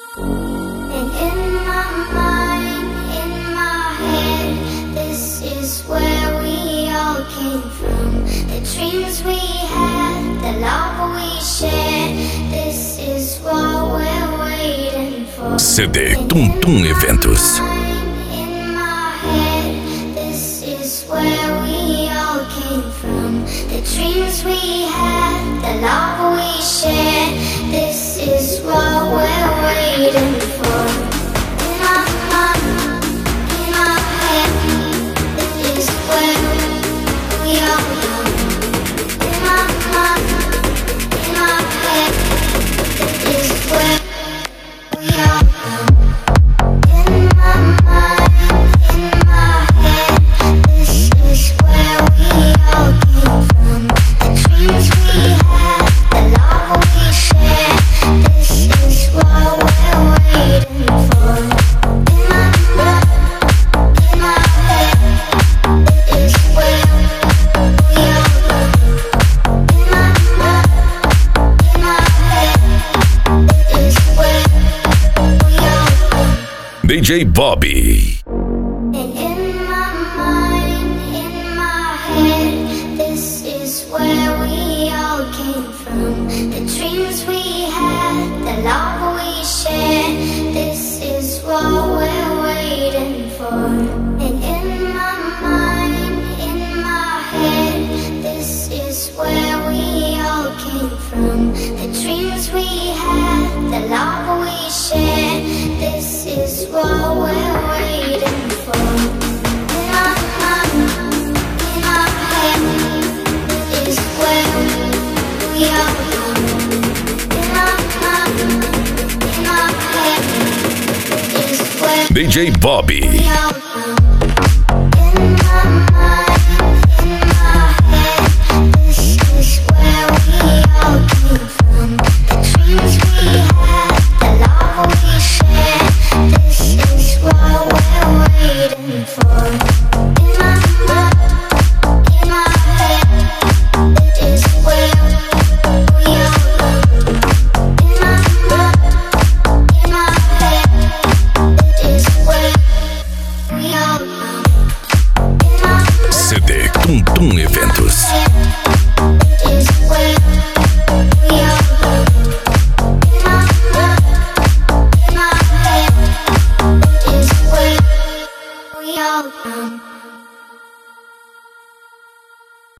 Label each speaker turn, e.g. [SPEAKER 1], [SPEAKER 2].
[SPEAKER 1] And in my mind, in my head, this is where we all came from. The dreams we had, the love we shared, this is what we're waiting for.
[SPEAKER 2] CD Tum Tum Eventos.
[SPEAKER 1] In my head, this is where we all came from. The dreams we had, the love we shared, this is what we're waiting for. In my mind, in my head, this is where we all come. In my mind, in my head, this is where we all come. In my mind, in my head, this is where we all came from. The dreams we had, the love we shared, this is what we're waiting for. In my mind, in my head, this is where we all come. In my mind, in my head, this is where we all come.
[SPEAKER 2] DJ Bobby.
[SPEAKER 1] And in my mind, in my head, this is where we all came from. The dreams we had, the love we shared, this is what we're waiting for. And in my mind, in my head, this is where we all came from. The dreams we had, the love we shared, this is what we're waiting for. In my mind, in my head, this is where we all come. In my mind, in my head, this is where
[SPEAKER 2] DJ Bobby.
[SPEAKER 1] we all come.